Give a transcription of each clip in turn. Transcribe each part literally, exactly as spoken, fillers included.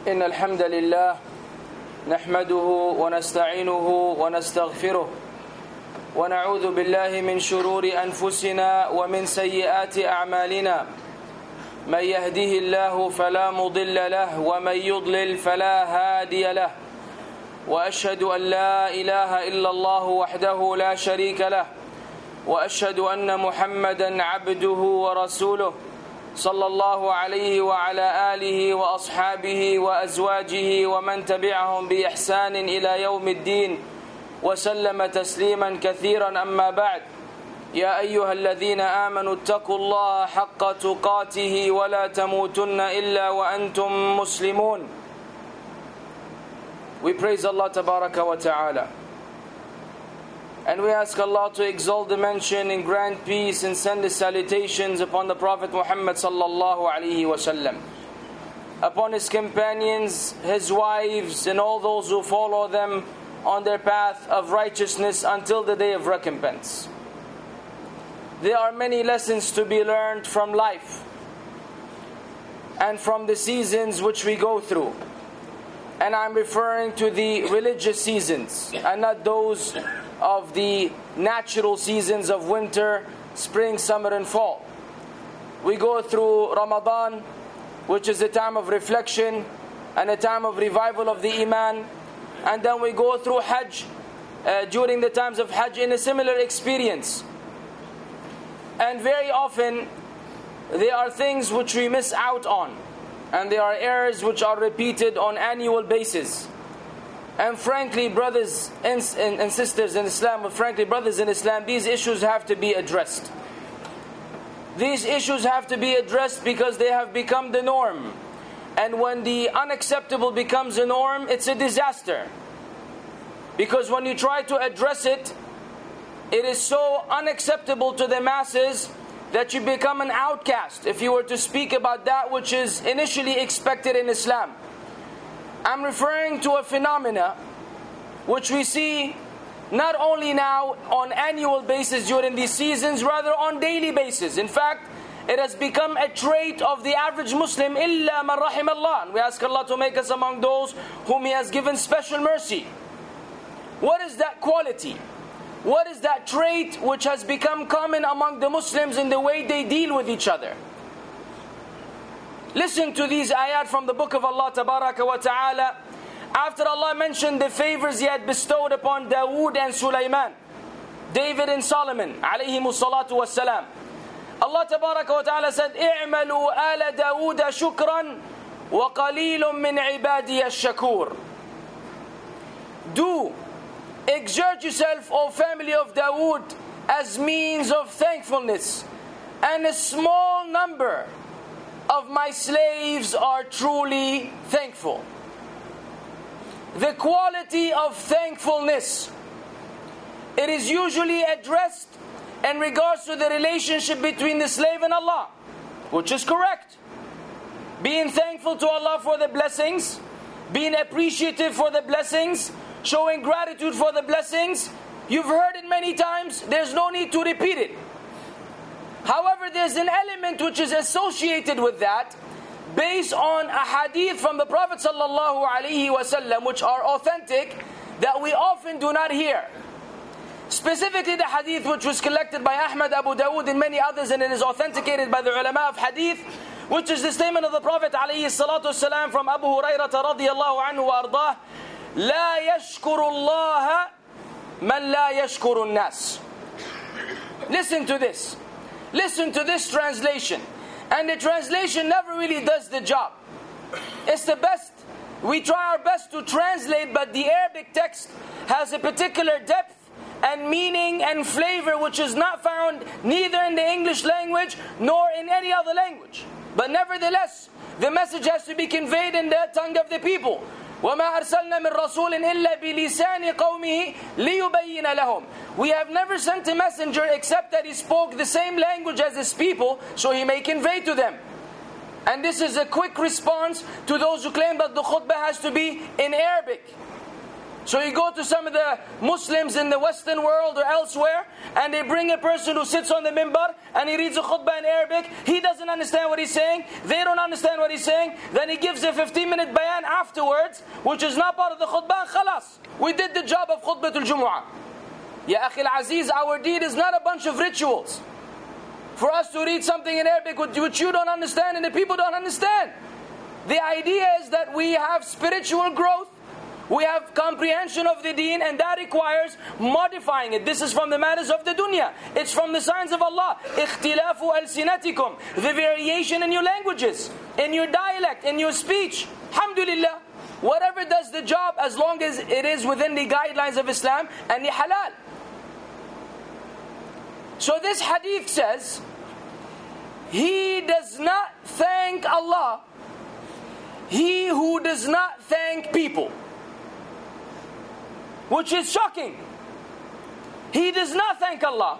إن الحمد لله نحمده ونستعينه ونستغفره ونعوذ بالله من شرور أنفسنا ومن سيئات أعمالنا من يهده الله فلا مضل له ومن يضلل فلا هادي له وأشهد أن لا إله إلا الله وحده لا شريك له وأشهد أن محمدا عبده ورسوله صلى الله عليه وعلى آله وأصحابه وأزواجه ومن تبعهم بإحسان إلى يوم الدين وسلم تسليما كثيرا. أما بعد، يا أيها الذين آمنوا اتقوا الله حق تقاته ولا تموتن إلا وأنتم مسلمون. We praise Allah Tabaraka wa Ta'ala, and we ask Allah to exalt the mention and grant peace and send His salutations upon the Prophet Muhammad sallallahu alaihi wasallam, upon his companions, his wives, and all those who follow them on their path of righteousness until the day of recompense. There are many lessons to be learned from life and from the seasons which we go through. And I'm referring to the religious seasons and not those of the natural seasons of winter, spring, summer and fall. We go through Ramadan, which is a time of reflection and a time of revival of the Iman. And then we go through Hajj uh, during the times of Hajj in a similar experience. And very often there are things which we miss out on, and there are errors which are repeated on annual basis. And frankly, brothers and, and, and sisters in Islam, but frankly, brothers in Islam, these issues have to be addressed. These issues have to be addressed because they have become the norm. And when the unacceptable becomes a norm, it's a disaster. Because when you try to address it, it is so unacceptable to the masses that you become an outcast if you were to speak about that which is initially expected in Islam. I'm referring to a phenomena which we see not only now on annual basis during these seasons, rather on daily basis. In fact, it has become a trait of the average Muslim, illa man rahim Allah. And we ask Allah to make us among those whom He has given special mercy. What is that quality? What is that trait which has become common among the Muslims in the way they deal with each other? Listen to these ayat from the book of Allah Tabaraka wa Ta'ala. After Allah mentioned the favors He had bestowed upon Dawood and Sulaiman, David and Solomon alayhimu salatu wassalam, Allah Tabaraka wa Ta'ala said, اعملوا آل داود شكرا وقليل من عبادي الشكور. Do exert yourself, O family of Dawood, as means of thankfulness, and a small number of my slaves are truly thankful. The quality of thankfulness, it is usually addressed in regards to the relationship between the slave and Allah, which is correct. Being thankful to Allah for the blessings, being appreciative for the blessings, showing gratitude for the blessings. You've heard it many times, there's no need to repeat it. However, there's an element which is associated with that based on a hadith from the Prophet sallallahu alaihi wasallam, which are authentic, that we often do not hear. Specifically the hadith which was collected by Ahmad, Abu Dawood and many others, and it is authenticated by the ulama of hadith, which is the statement of the Prophet alayhi salatu wasalam from Abu Hurairah radiyallahu anhu wa ardah, لا يشكر الله من لا يشكر الناس. Listen to this. Listen to this translation. And the translation never really does the job. It's the best. We try our best to translate, but the Arabic text has a particular depth and meaning and flavor which is not found neither in the English language nor in any other language. But nevertheless, the message has to be conveyed in the tongue of the people. وَمَا أَرْسَلْنَا مِن رَّسُولٍ إِلَّا بِلِسَانِ قَوْمِهِ لِيُبَيِّنَ لَهُمْ. We have never sent a messenger except that he spoke the same language as his people, so he may convey to them. And this is a quick response to those who claim that the khutbah has to be in Arabic. So you go to some of the Muslims in the Western world or elsewhere, and they bring a person who sits on the minbar and he reads a khutbah in Arabic. He doesn't understand what he's saying. They don't understand what he's saying. Then he gives a fifteen minute bayan afterwards, which is not part of the khutbah. Khalas, we did the job of khutbatul Jumu'ah. Ya Akhil Aziz, our deed is not a bunch of rituals. For us to read something in Arabic which you don't understand and the people don't understand. The idea is that we have spiritual growth. We have comprehension of the deen, and that requires modifying it. This is from the matters of the dunya. It's from the signs of Allah. اختلاف ألسنتكم, the variation in your languages, in your dialect, in your speech. Alhamdulillah. Whatever does the job, as long as it is within the guidelines of Islam and the halal. So this hadith says, he does not thank Allah, he who does not thank people. Which is shocking. He does not thank Allah.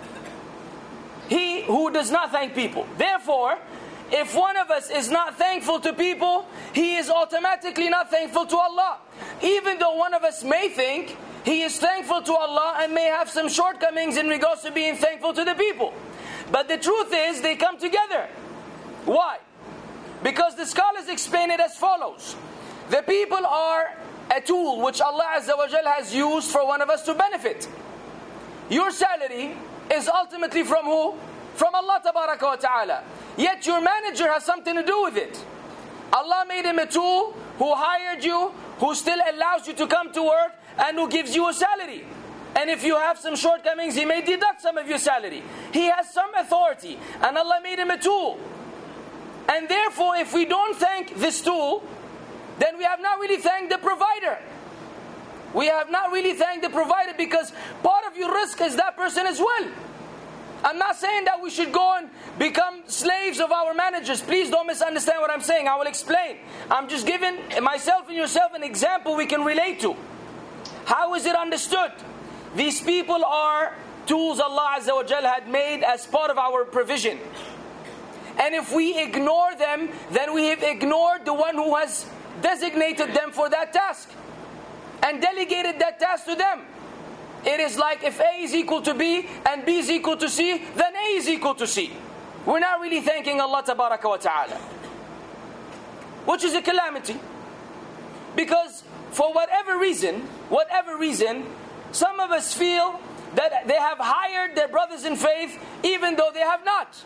He who does not thank people. Therefore, if one of us is not thankful to people, he is automatically not thankful to Allah. Even though one of us may think he is thankful to Allah and may have some shortcomings in regards to being thankful to the people. But the truth is, they come together. Why? Because the scholars explain it as follows. The people are a tool which Allah Azza wa Jal has used for one of us to benefit. Your salary is ultimately from who? From Allah Tabaraka wa Ta'ala. Yet your manager has something to do with it. Allah made him a tool who hired you, who still allows you to come to work, and who gives you a salary. And if you have some shortcomings, He may deduct some of your salary. He has some authority, and Allah made him a tool. And therefore, if we don't thank this tool, then we have not really thanked the provider. We have not really thanked the provider, because part of your risk is that person as well. I'm not saying that we should go and become slaves of our managers. Please don't misunderstand what I'm saying. I will explain. I'm just giving myself and yourself an example we can relate to. How is it understood? These people are tools Allah Azza wa Jal had made as part of our provision. And if we ignore them, then we have ignored the one who has designated them for that task and delegated that task to them. It is like if A is equal to B and B is equal to C, then A is equal to C. We're not really thanking Allah Tabaraka wa Ta'ala, which is a calamity. Because for whatever reason, whatever reason, some of us feel that they have hired their brothers in faith even though they have not.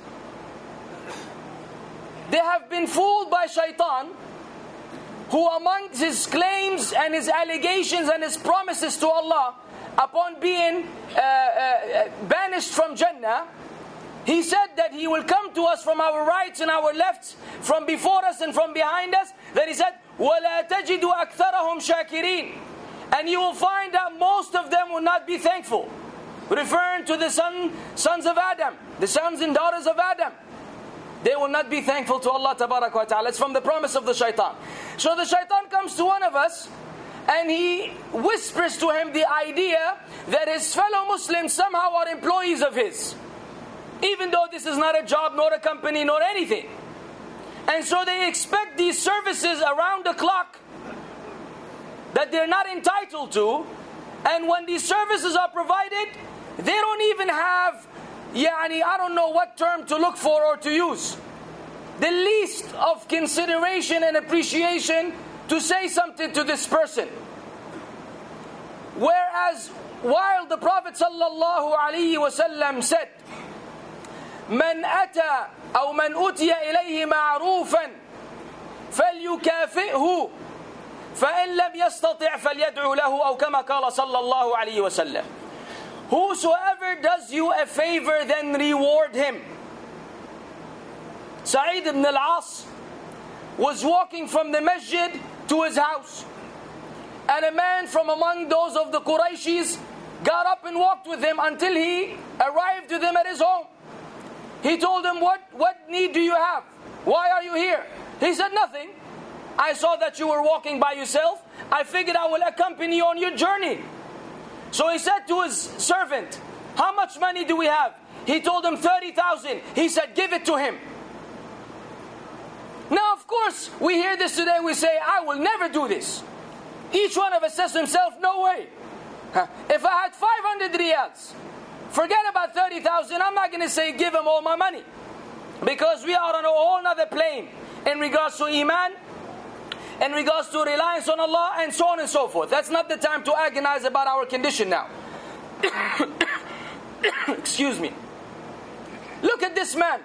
They have been fooled by shaitan, who amongst his claims and his allegations and his promises to Allah, upon being uh, uh, banished from Jannah, he said that he will come to us from our rights and our lefts, from before us and from behind us. Then he said, وَلَا تَجِدُ أَكْثَرَهُمْ شَاكِرِينَ, and you will find that most of them will not be thankful. Referring to the son, sons of Adam, the sons and daughters of Adam. They will not be thankful to Allah Tabaraka wa Ta'ala. It's from the promise of the shaitan. So the shaitan comes to one of us and he whispers to him the idea that his fellow Muslims somehow are employees of his, even though this is not a job, nor a company, nor anything. And so they expect these services around the clock that they're not entitled to. And when these services are provided, they don't even have, yani, I don't know what term to look for or to use, the least of consideration and appreciation to say something to this person. Whereas while the Prophet sallallahu alaihi wasallam said, "Man ata أو من أتي إليه معروفا فليكافئه فإن لم يستطع فليدعو له أو كما قال صلى الله عليه وسلم." Whosoever does you a favor, then reward him. Sa'id ibn al-As was walking from the masjid to his house, and a man from among those of the Qurayshis got up and walked with him until he arrived with him at his home. He told him, what, what need do you have? Why are you here? He said, nothing. I saw that you were walking by yourself. I figured I will accompany you on your journey. So he said to his servant, how much money do we have? He told him thirty thousand. He said, give it to him. Now of course, we hear this today, we say, I will never do this. Each one of us says to himself, no way. Huh? If I had five hundred riyals, forget about thirty thousand, I'm not going to say give him all my money. Because we are on a whole other plane in regards to Iman, in regards to reliance on Allah, and so on and so forth. That's not the time to agonize about our condition now. Excuse me. Look at this man.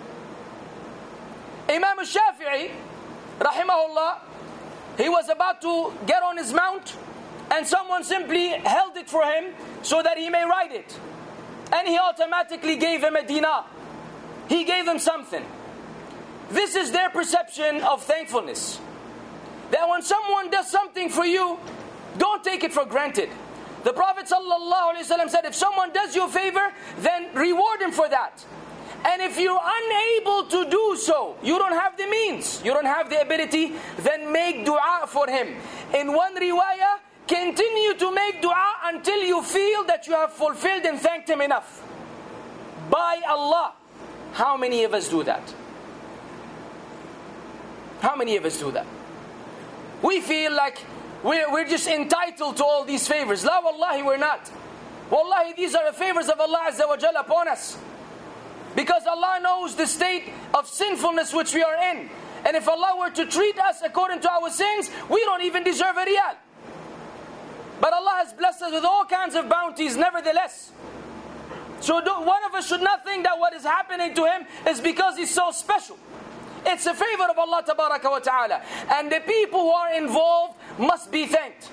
Imam al-Shafi'i, rahimahullah, he was about to get on his mount, and someone simply held it for him so that he may ride it. And he automatically gave him a dinar. He gave him something. This is their perception of thankfulness. That when someone does something for you, don't take it for granted. The Prophet ﷺ said, if someone does you a favor, then reward him for that. And if you're unable to do so, you don't have the means, you don't have the ability, then make dua for him. In one riwayah, continue to make dua until you feel that you have fulfilled and thanked him enough. By Allah. How many of us do that? How many of us do that? We feel like we're, we're just entitled to all these favors. La wallahi, we're not. Wallahi, these are the favors of Allah Azza wa Jalla upon us. Because Allah knows the state of sinfulness which we are in. And if Allah were to treat us according to our sins, we don't even deserve a riyal. But Allah has blessed us with all kinds of bounties nevertheless. So don't, one of us should not think that what is happening to him is because he's so special. It's a favor of Allah Tabaraka wa Ta'ala. And the people who are involved must be thanked.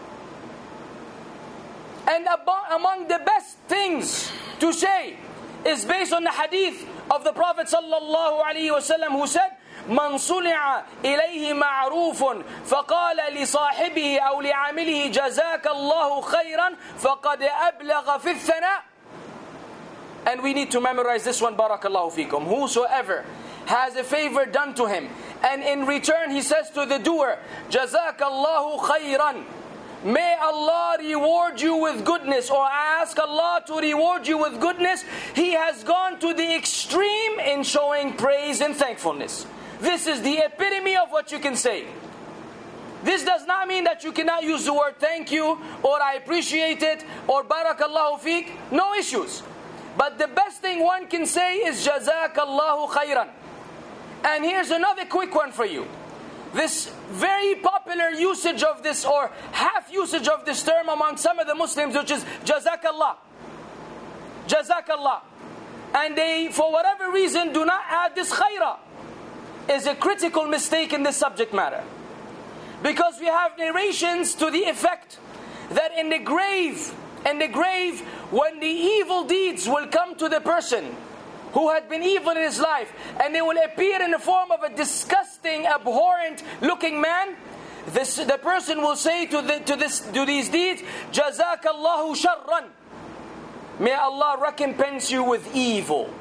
And among the best things to say is based on the hadith of the Prophet Sallallahu Alaihi Wasallam, who said, من صنع إليه معروف فقال لصاحبه أو لعامله جزاك الله خيرا فقد أبلغ في الثناء. And we need to memorize this one, barakallahu fikum. Whosoever has a favor done to him, and in return he says to the doer, Jazakallahu khayran, may Allah reward you with goodness, or ask Allah to reward you with goodness, he has gone to the extreme in showing praise and thankfulness. This is the epitome of what you can say. This does not mean that you cannot use the word thank you, or I appreciate it, or barakallahu feek. No issues. But the best thing one can say is Jazakallahu khayran. And here's another quick one for you. This very popular usage of this, or half usage of this term among some of the Muslims, which is Jazakallah. Jazakallah. And they, for whatever reason, do not add this khayra. Is a critical mistake in this subject matter. Because we have narrations to the effect that in the grave, in the grave, when the evil deeds will come to the person who had been evil in his life, and they will appear in the form of a disgusting, abhorrent looking man, this, the person will say to, the, to, this, to these deeds, Jazakallahu sharran. May Allah recompense you with evil.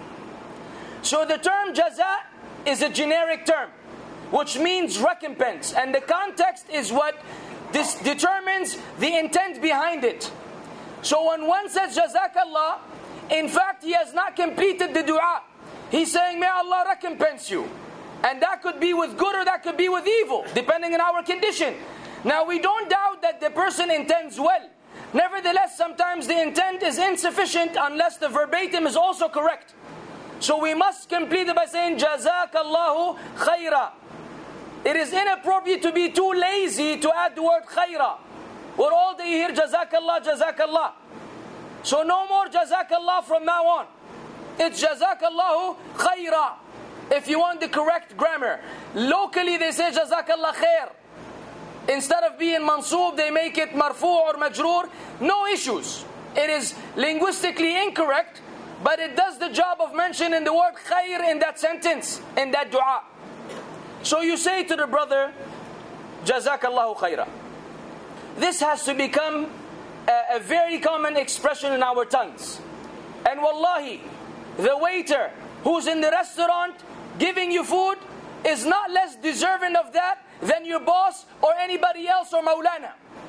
So the term jaza is a generic term, which means recompense. And the context is what this determines the intent behind it. So when one says Jazakallah, in fact he has not completed the dua. He's saying, may Allah recompense you. And that could be with good or that could be with evil, depending on our condition. Now we don't doubt that the person intends well. Nevertheless, sometimes the intent is insufficient unless the verbatim is also correct. So we must complete it by saying Jazakallahu khayra. It is inappropriate to be too lazy to add the word khayra. Or all day you hear Jazakallah, Jazakallah. So no more Jazakallah from now on. It's Jazakallahu khayra. If you want the correct grammar. Locally they say Jazakallah khair. Instead of being mansoob, they make it marfu or majroor. No issues. It is linguistically incorrect, but it does the job of mentioning the word khair in that sentence, in that dua. So you say to the brother, Jazakallahu khaira. This has to become a, a very common expression in our tongues. And wallahi, the waiter who's in the restaurant giving you food is not less deserving of that than your boss or anybody else or Maulana.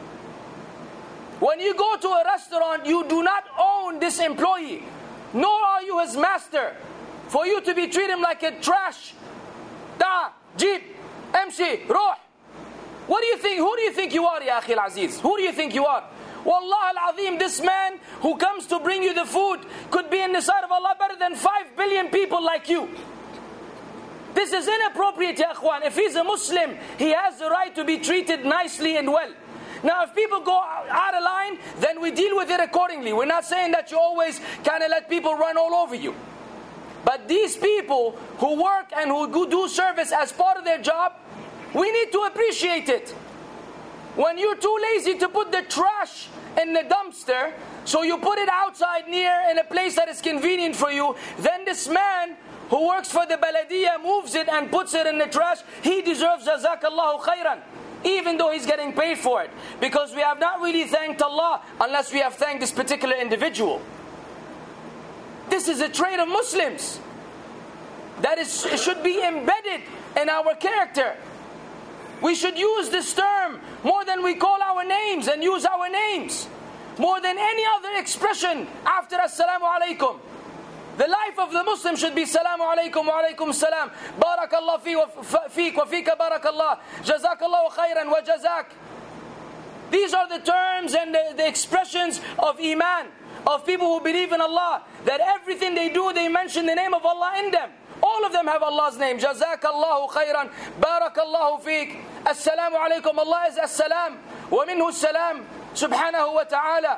When you go to a restaurant, you do not own this employee, nor are you his master. For you to be treated like a trash, da, jeep, M C, roh. What do you think? Who do you think you are, Ya Akhi al-Aziz? Who do you think you are? Wallah al-Azim, this man who comes to bring you the food could be in the sight of Allah better than five billion people like you. This is inappropriate, Ya Akhwan. If he's a Muslim, he has the right to be treated nicely and well. Now, if people go out of line, then we deal with it accordingly. We're not saying that you always kind of let people run all over you. But these people who work and who do service as part of their job, we need to appreciate it. When you're too lazy to put the trash in the dumpster, so you put it outside near in a place that is convenient for you, then this man who works for the Baladiyah moves it and puts it in the trash, he deserves Jazakallahu khairan, even though he's getting paid for it. Because we have not really thanked Allah unless we have thanked this particular individual. This is a trait of Muslims that is, it should be embedded in our character. We should use this term more than we call our names and use our names. More than any other expression after Assalamu alaikum. The life of the Muslim should be Salamu alaikum wa alaikum salam. Barakallah feek wa feeka barakallah. Jazakallahu khairan wa jazak. These are the terms and the, the expressions of Iman, of people who believe in Allah, that everything they do, they mention the name of Allah in them. All of them have Allah's name. Jazakallahu khairan. Barakallahu feek. Assalamu alaikum. Allah is as-salam. Wa minhu as-salam. Subhanahu wa ta'ala.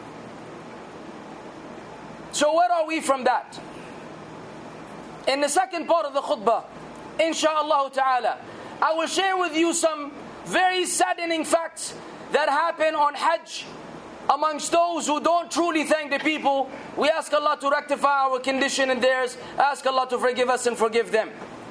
So where are we from that? In the second part of the khutbah, insha'Allah ta'ala, I will share with you some very saddening facts that happen on Hajj amongst those who don't truly thank the people. We ask Allah to rectify our condition and theirs. Ask Allah to forgive us and forgive them.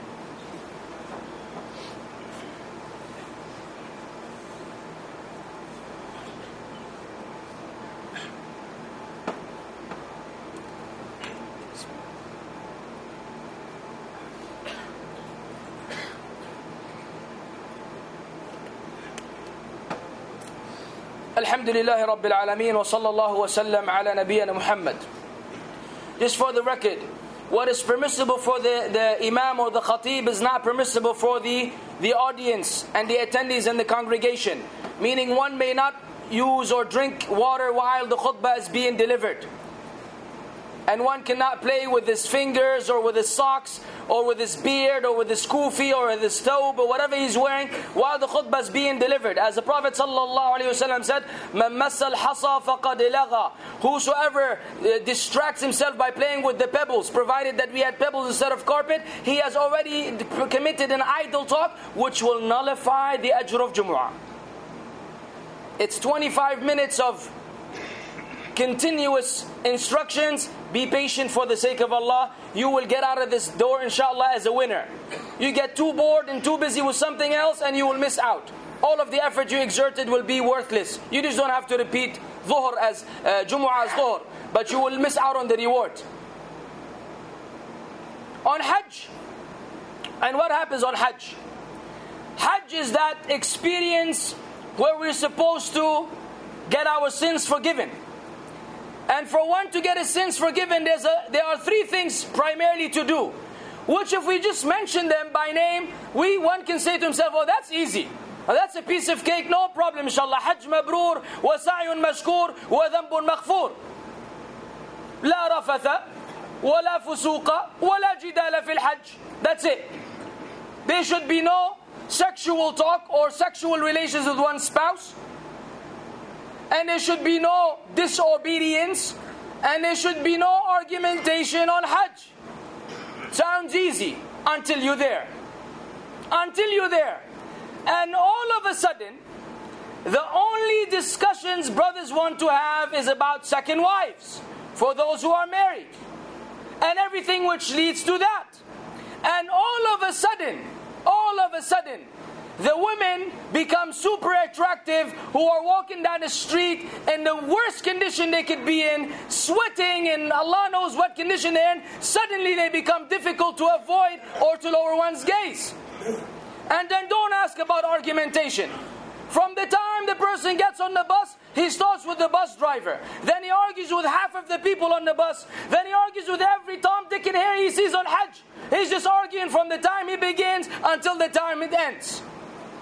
Alhamdulillahi Rabbil Alameen wa sallallahu wa sallam ala nabiyyina Muhammad. Just for the record, what is permissible for the, the Imam or the Khatib is not permissible for the, the audience and the attendees in the congregation. Meaning one may not use or drink water while the khutbah is being delivered. And one cannot play with his fingers or with his socks or with his beard or with his kufi or with his thobe or whatever he's wearing while the khutbah is being delivered. As the Prophet ﷺ said, مَنْ مَسَّ الْحَصَى فَقَدْ لَغَى. Whosoever uh, distracts himself by playing with the pebbles, provided that we had pebbles instead of carpet, he has already committed an idle talk which will nullify the ajr of Jumu'ah. It's twenty-five minutes of continuous instructions. Be patient for the sake of Allah. You will get out of this door inshallah as a winner. You get too bored and too busy with something else and you will miss out. All of the effort you exerted will be worthless. You just don't have to repeat dhuhr as uh, Jumu'ah as dhuhr, but you will miss out on the reward. On Hajj, and what happens on Hajj? Hajj is that experience where we're supposed to get our sins forgiven. And for one to get his sins forgiven, there's a, there are three things primarily to do. Which if we just mention them by name, we one can say to himself, oh, that's easy. Oh, that's a piece of cake, no problem, inshallah. Hajj mabrur, wa sa'yun mashkur, wa dhanbun maghfur. La rafatha, wa la fusuqa, wa la jidala fil hajj. That's it. There should be no sexual talk or sexual relations with one's spouse. And there should be no disobedience. And there should be no argumentation on Hajj. Sounds easy until you're there. Until you're there. And all of a sudden, the only discussions brothers want to have is about second wives. For those who are married. And everything which leads to that. And all of a sudden, all of a sudden, the women become super attractive who are walking down the street in the worst condition they could be in, sweating and Allah knows what condition they're in. Suddenly they become difficult to avoid or to lower one's gaze. And then don't ask about argumentation. From the time the person gets on the bus, he starts with the bus driver. Then he argues with half of the people on the bus. Then he argues with every Tom, Dick and Harry he sees on Hajj. He's just arguing from the time he begins until the time it ends.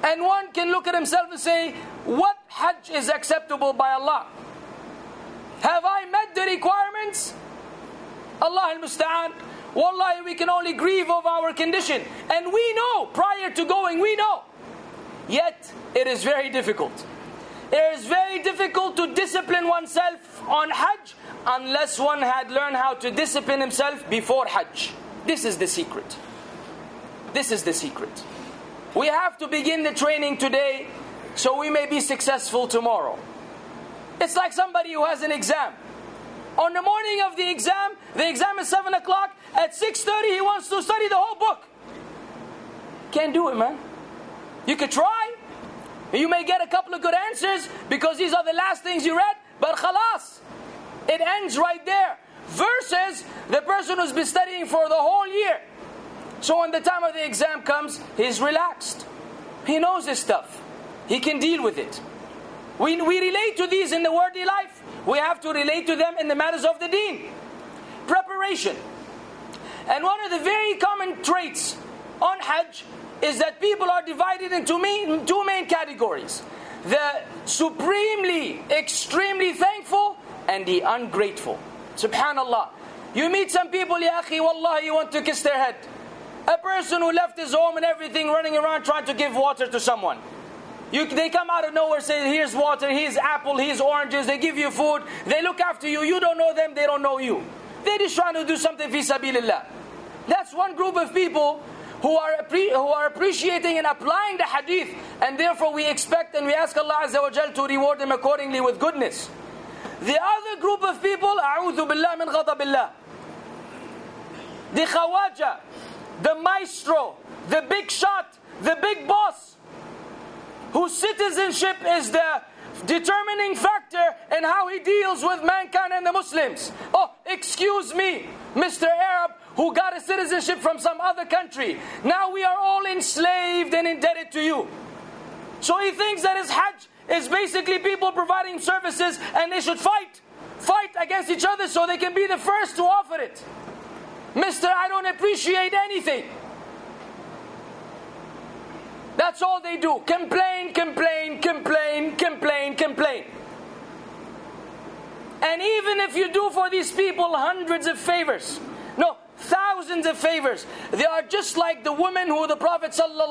And one can look at himself and say, what Hajj is acceptable by Allah? Have I met the requirements? Allah al-Musta'an. Wallahi, we can only grieve of our condition. And we know, prior to going, we know. Yet, it is very difficult. It is very difficult to discipline oneself on Hajj unless one had learned how to discipline himself before Hajj. This is the secret. This is the secret. We have to begin the training today so we may be successful tomorrow. It's like somebody who has an exam. On the morning of the exam, the exam is seven o'clock. At six thirty, he wants to study the whole book. Can't do it, man. You could try. You may get a couple of good answers because these are the last things you read. But khalas, it ends right there. Versus the person who's been studying for the whole year. So when the time of the exam comes, he's relaxed. He knows his stuff. He can deal with it. We, we relate to these in the worldly life. We have to relate to them in the matters of the deen. Preparation. And one of the very common traits on Hajj is that people are divided into main, two main categories. The supremely, extremely thankful and the ungrateful. Subhanallah. You meet some people, ya akhi, wallahi, you want to kiss their head. A person who left his home and everything, running around trying to give water to someone. You, they come out of nowhere, say, here's water, here's apple, here's oranges, they give you food, they look after you, you don't know them, they don't know you. They're just trying to do something fi sabilillah. That's one group of people who are who are appreciating and applying the hadith, and therefore we expect and we ask Allah Azza wa Jal to reward them accordingly with goodness. The other group of people, a'udhu billah min ghadabillah. The khawaja, the maestro, the big shot, the big boss, whose citizenship is the determining factor in how he deals with mankind and the Muslims. Oh, excuse me, Mister Arab, who got a citizenship from some other country. Now we are all enslaved and indebted to you. So he thinks that his Hajj is basically people providing services and they should fight. Fight against each other so they can be the first to offer it. Mister, I don't appreciate anything. That's all they do. Complain, complain, complain, complain, complain. And even if you do for these people hundreds of favors, no, thousands of favors, they are just like the women who the Prophet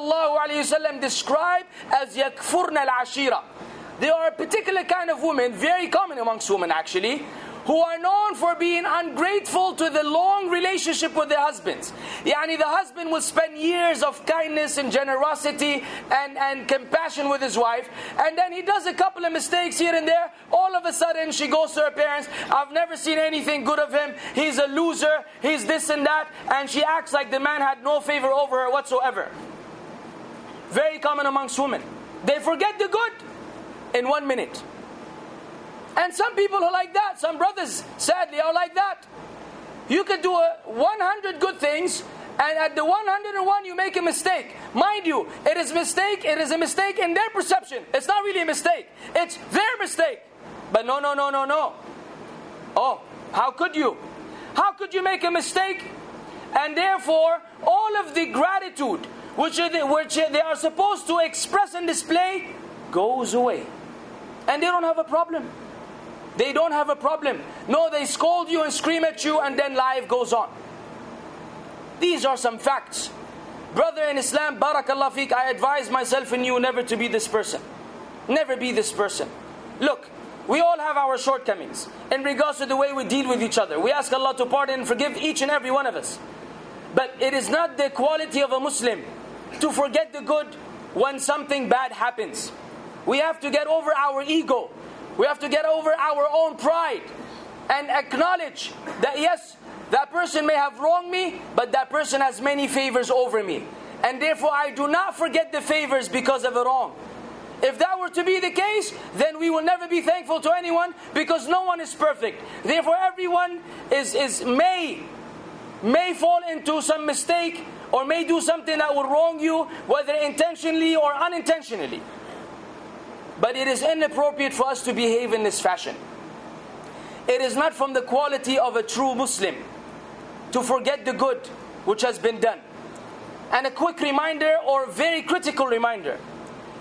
ﷺ described as yakfurna al-ashira. They are a particular kind of women, very common amongst women actually, who are known for being ungrateful to the long relationship with their husbands. Yani the husband will spend years of kindness and generosity and, and compassion with his wife, and then he does a couple of mistakes here and there. All of a sudden she goes to her parents, I've never seen anything good of him, he's a loser, he's this and that, and she acts like the man had no favor over her whatsoever. Very common amongst women. They forget the good in one minute. And some people are like that. Some brothers, sadly, are like that. You could do a one hundred good things, and at the one hundred and one you make a mistake. Mind you, it is mistake. It is a mistake in their perception. It's not really a mistake. It's their mistake. But no, no, no, no, no. Oh, how could you? How could you make a mistake? And therefore, all of the gratitude which, are the, which they are supposed to express and display goes away. And they don't have a problem. They don't have a problem. No, they scold you and scream at you and then life goes on. These are some facts. Brother in Islam, barakallah feek, I advise myself and you never to be this person. Never be this person. Look, we all have our shortcomings in regards to the way we deal with each other. We ask Allah to pardon and forgive each and every one of us. But it is not the quality of a Muslim to forget the good when something bad happens. We have to get over our ego. We have to get over our own pride and acknowledge that yes, that person may have wronged me, but that person has many favors over me. And therefore I do not forget the favors because of a wrong. If that were to be the case, then we will never be thankful to anyone because no one is perfect. Therefore everyone is, is may, may fall into some mistake or may do something that will wrong you, whether intentionally or unintentionally. But it is inappropriate for us to behave in this fashion. It is not from the quality of a true Muslim to forget the good which has been done. And a quick reminder or very critical reminder.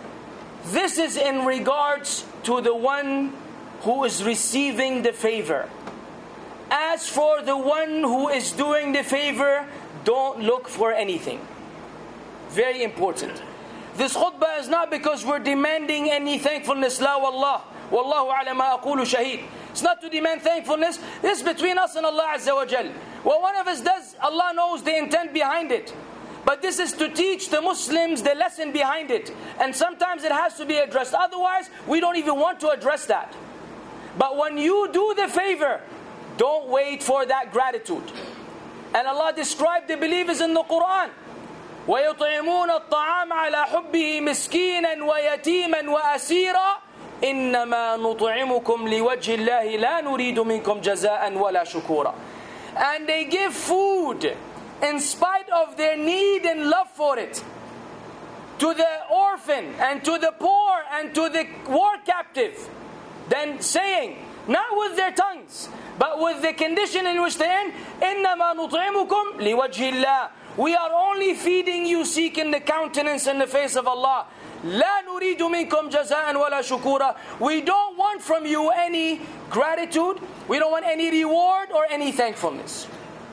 This is in regards to the one who is receiving the favor. As for the one who is doing the favor, don't look for anything. Very important. This khutbah is not because we're demanding any thankfulness. La wallah. Wallahu ala ma aqulu shaheed. It's not to demand thankfulness. This is between us and Allah Azza wa Jal. What one of us does, Allah knows the intent behind it. But this is to teach the Muslims the lesson behind it. And sometimes it has to be addressed. Otherwise, we don't even want to address that. But when you do the favor, don't wait for that gratitude. And Allah described the believers in the Quran. وَيُطْعِمُونَ الطَّعَامَ عَلَى حُبِّهِ مِسْكِينًا وَيَتِيمًا وَأَسِيرًا إِنَّمَا نُطْعِمُكُمْ لِوَجْهِ اللَّهِ لَا نُرِيدُ مِنْكُمْ جَزَاءً وَلَا شُكُورًا. And they give food in spite of their need and love for it, to the orphan and to the poor and to the war captive. Then saying, not with their tongues, but with the condition in which they're in, إِنَّمَا نُطْعِمُكُمْ لِوَجْهِ اللَّهِ. We are only feeding you seeking the countenance and the face of Allah. لَا نُرِيدُ مِنْكُمْ جَزَاءً وَلَا شُكُورًا. We don't want from you any gratitude. We don't want any reward or any thankfulness.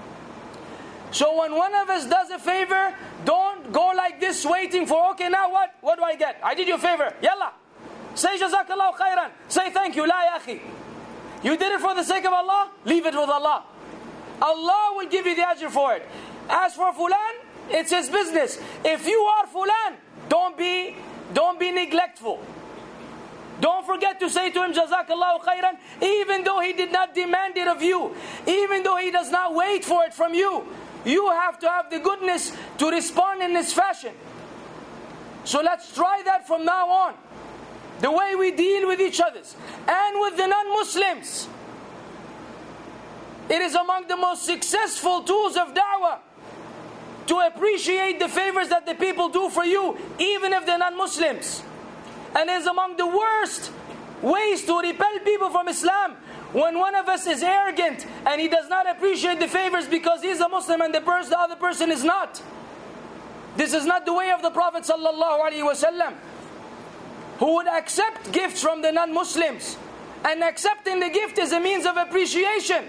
So when one of us does a favor, don't go like this waiting for, okay, now what? What do I get? I did you a favor. Yalla. Say jazakallahu khairan. Say thank you. La ya akhi. You did it for the sake of Allah, leave it with Allah. Allah will give you the ajr for it. As for fulan, it's his business. If you are fulan, don't be don't be neglectful. Don't forget to say to him jazakallahu khairan, even though he did not demand it of you, even though he does not wait for it from you. You have to have the goodness to respond in this fashion. So let's try that from now on. The way we deal with each other and with the non-Muslims. It is among the most successful tools of da'wah to appreciate the favors that the people do for you, even if they're non-Muslims. And it is among the worst ways to repel people from Islam, when one of us is arrogant and he does not appreciate the favors because he's a Muslim and the, person, the other person is not. This is not the way of the Prophet sallallahu alaihi wasallam, who would accept gifts from the non-Muslims. And accepting the gift is a means of appreciation.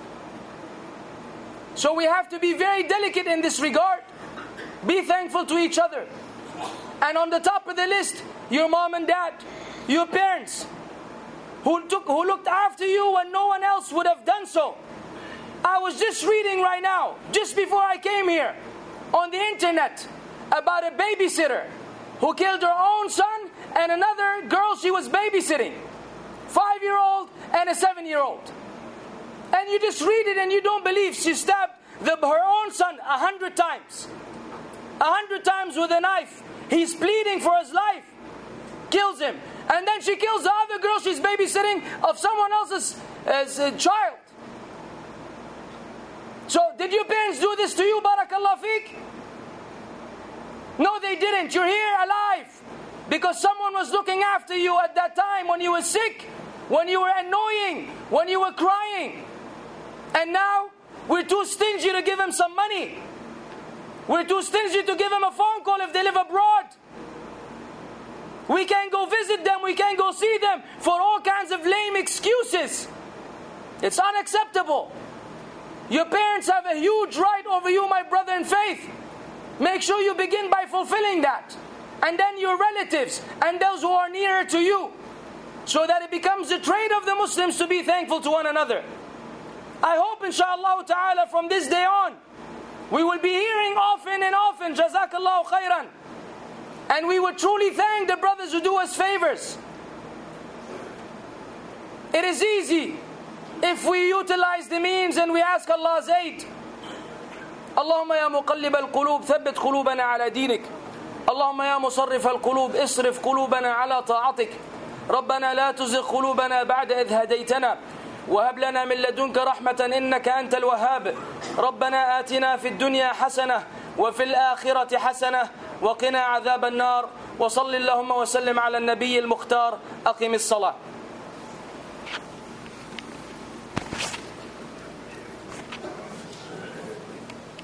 So we have to be very delicate in this regard. Be thankful to each other. And on the top of the list, your mom and dad, your parents, who took, who looked after you when no one else would have done so. I was just reading right now, just before I came here, on the internet, about a babysitter who killed her own son and another girl she was babysitting. Five-year-old and a seven-year-old. And you just read it and you don't believe. She stabbed the, her own son a hundred times. A hundred times with a knife. He's pleading for his life. Kills him. And then she kills the other girl she's babysitting of someone else's uh, child. So, did your parents do this to you, barakallah feek? No, they didn't. You're here alive because someone was looking after you at that time when you were sick, when you were annoying, when you were crying. And now, we're too stingy to give them some money. We're too stingy to give them a phone call if they live abroad. We can't go visit them, we can't go see them for all kinds of lame excuses. It's unacceptable. Your parents have a huge right over you, my brother in faith. Make sure you begin by fulfilling that. And then your relatives and those who are nearer to you. So that it becomes a trait of the Muslims to be thankful to one another. I hope inshallah ta'ala from this day on, we will be hearing often and often, Jazakallahu khairan. And we would truly thank the brothers who do us favors. It is easy if we utilize the means and we ask Allah's aid. Allahumma ya muqallib al-qulub, thabbit qulubana ala dinik. Allahumma ya musarrif al-qulub, isrif qulubana ala ta'atik. ربنا لا تزغ قلوبنا بعد إذ هديتنا وهب لنا من لدنك رحمة إنك أنت الوهاب. ربنا آتنا في الدنيا حسنة وفي الآخرة حسنة وقنا عذاب النار. وصل اللهم وسلم على النبي المختار. أقم الصلاة.